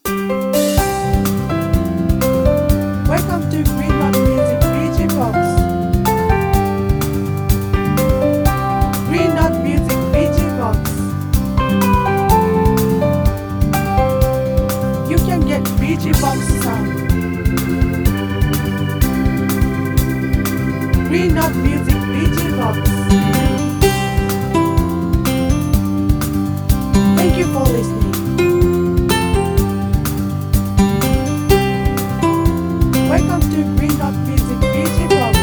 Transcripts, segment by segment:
Welcome to Green Dot Music VG Box. Green Dot Music VG Box. You can get VG Box sound. Green Dot Music VG Box. Thank you for listening. Welcome to Green Dot Music VG Box.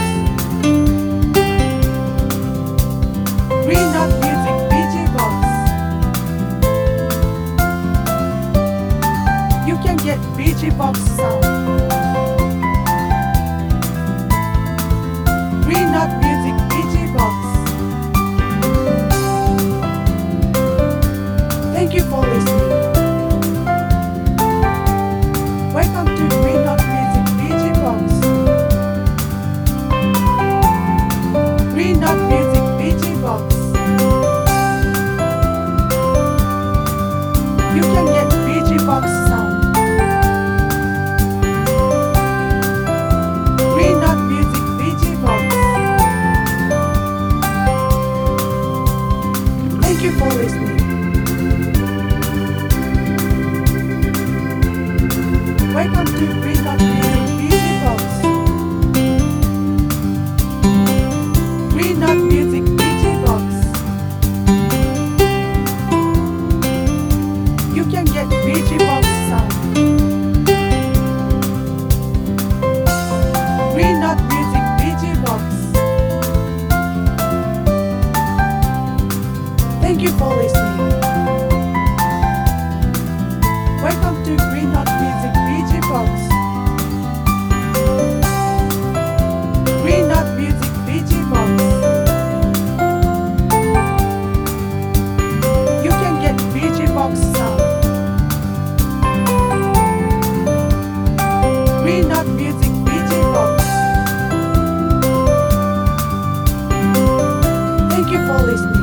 Green Dot Music VG Box. You can get VG Box sound. Green Dot Music VG Box. Thank you for listening. Welcome to Green Dot Music VG Box. Green Dot Music VG Box. You can get VG Box sound. Green Dot Music VG Box. Thank you for listening. Welcome to Green Dot Music VG Box. Green Dot Music VG Box. You can get VG Box sound. Green Dot Music VG Box. Thank you for listening. Welcome to Green Dot Music VG Box. Green Dot Music VG Box. You can get VG Box sound. Green Dot Music VG Box. Thank you for listening.